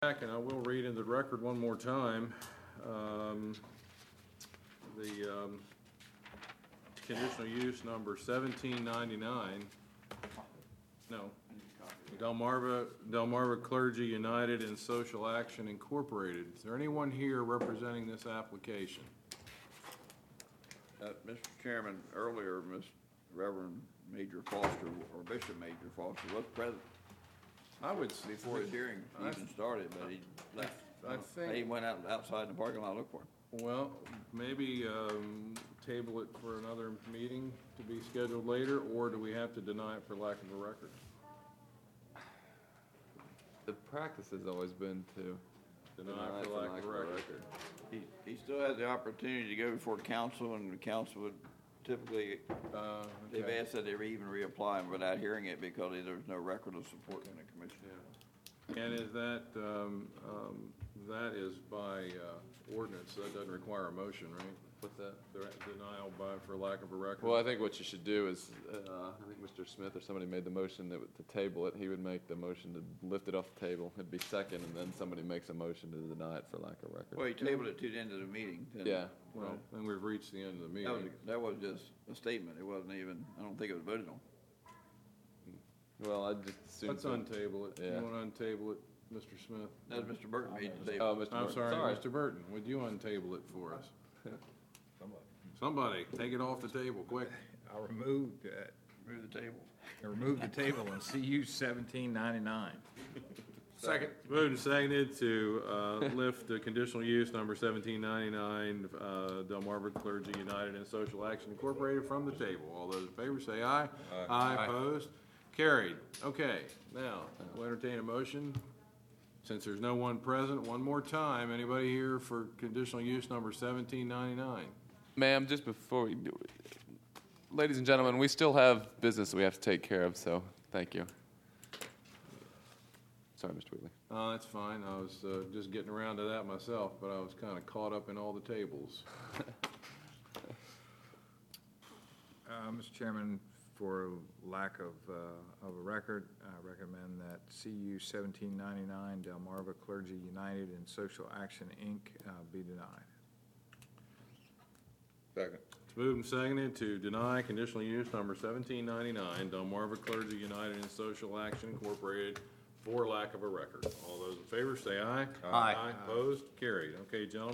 Back, and I will read into the record one more time. The conditional use number 1799. No. Delmarva Clergy United and Social Action Incorporated. Is there anyone here representing this application? Mr. Chairman, earlier, Reverend Major Foster, or Bishop Major Foster, was present I would before his hearing even started, but he left. I think He went outside in the parking lot to look for him. Well, maybe table it for another meeting to be scheduled later, or do we have to deny it for lack of a record? The practice has always been to Deny it for lack of a record. He still has the opportunity to go before the council, and the council would typically, they've Okay. asked that they even reapply him without hearing it because there's no record of support in the commission. And is that, that is by ordinance, so that doesn't require a motion, right? What's that? Denial for lack of a record? Well, I think what you should do is, I think Mr. Smith or somebody made the motion that to table it. He would make the motion to lift it off the table. It'd be second, and then somebody makes a motion to deny it for lack of record. Well, he tabled it to the end of the meeting. then- Yeah. Well, then we've reached the end of the That was, meeting. that was just a statement. It wasn't even, I don't think it was voted on. Well, I just assumed. Let's untable it. Yeah. You want to untable it, Mr. Smith? That was Mr. Burton made the Oh, table. Mr. I'm Burton. sorry, Mr. Burton, would you untable it for us? Somebody, take it off the table, quick. I'll remove Move the table. the table on CU 1799. Second. Moved and seconded to lift the conditional use number 1799, Delmarva Clergy United and Social Action Incorporated from the table. All those in favor say aye. Aye. Opposed? Carried. Okay, now, we'll entertain a motion. Since there's no one present, one more time, anybody here for conditional use number 1799? Ma'am, just before we do it, ladies and gentlemen, we still have business that we have to take care of, so thank you. Sorry, Mr. Wheatley. That's fine. I was just getting around to that myself, but I was kind of caught up in all the tables. Mr. Chairman, for lack of a record, I recommend that CU 1799 Delmarva Clergy United and Social Action, Inc. Be denied. Second. It's moved and seconded to deny conditional use number 1799, Delmarva Clergy United and Social Action Incorporated, for lack of a record. All those in favor say aye. Aye. Opposed? Carried. Okay, gentlemen.